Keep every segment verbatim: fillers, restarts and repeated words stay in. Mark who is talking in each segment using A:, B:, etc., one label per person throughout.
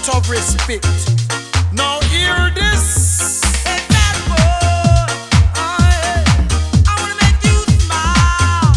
A: lot of respect. Now hear this.
B: Hey, bad boy, I, I wanna make you smile.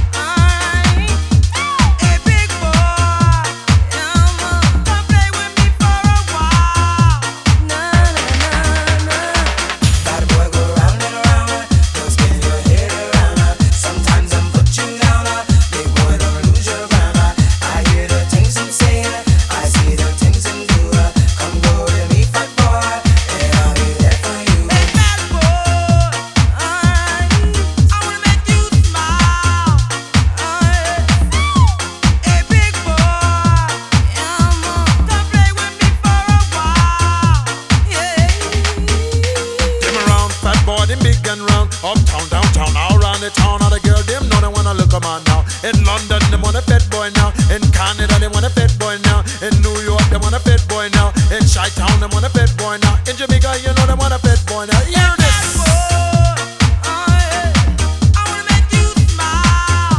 B: I, hey, big boy, um, come play with me for a while. Na na na na.
C: Bad boy, go round and around, don't spin your head around. Sometimes I'm put you down, big boy, don't lose your ground. I hear the things I'm saying, I see the things I'm doing. Come go with me, fat boy, and I'll be there for you.
B: Hey, bad boy, I, I wanna make you smile. I, hey, big boy, um, come play with me for a while. Yeah.
A: Them around, fat boy, them big and round. Uptown, downtown, all around the town. All the girl, them know they wanna look 'em on now. In London, they want a fat boy now. In Canada, they want a fat boy now. In New York, they want a fat boy now. In Chi-Town, they want a fat boy now. In Jamaica, you know they want a fat boy now. Hear
B: Bad
A: this.
B: boy, I, I wanna make you smile.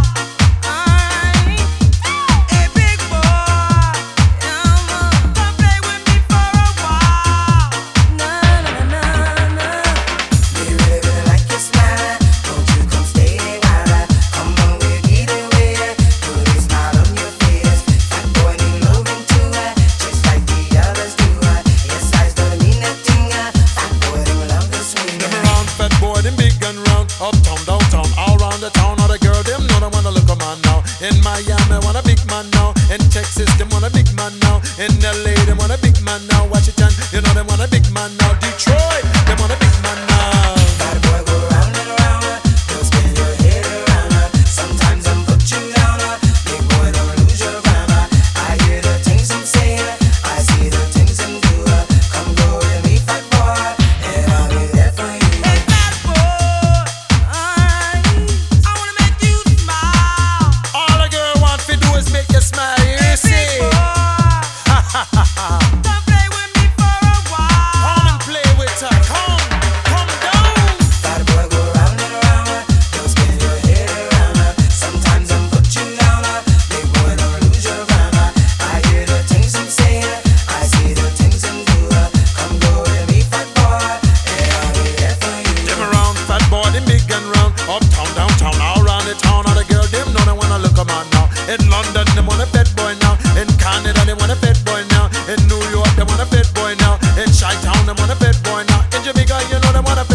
B: I, hey, big boy, um, come play with me for a while. Na na na na.
C: We really, really like your smile. Won't you come stay a while? Come on, we'll get away. Put a smile on your face. Fat boy, need loving too, just like the others do. Your size don't mean nothing. Fat boy, they love the swing.
A: Them around, fat boy, them big and round. Uptown, downtown, all around the town. All the girl, them know they wanna look 'em on now. In Miami, want a big man now. In Texas, them want a big man now. In L A, them want a big man now. Washington, you know they want a big man now. Detroit, them want a big man now.
C: Bad boy, go round and around, don't spin your head around. Sometimes I'm put you down, big boy, don't lose your ground. I hear the things I'm saying, I see the things I'm doing. Come go with me, fat boy, and I'll be there for you.
B: Hey, bad boy, I, I wanna make you smile.
A: All a girl want to do is make you smile. You
B: Hey,
A: see?
B: big boy,
A: Ha ha ha ha.
B: come play with me for a while.
A: Come and play with her. Come, come down.
C: Bad boy, go round and around, don't spin your head around. Sometimes I'm put you down, big boy, don't lose your ground. I hear the things I'm saying, I see the things I'm doing. Come go with me, fat boy, and I'll be there for you.
A: Them around, fat boy, them big and round. Uptown, downtown, all around the town. All the girl, them know they wanna look 'em on now. In London, they want a fat boy now. In Canada, they want a fat boy now. In New York, they want a fat boy now. In Chi-Town, they want a fat boy now. In Jamaica, you know they want a fat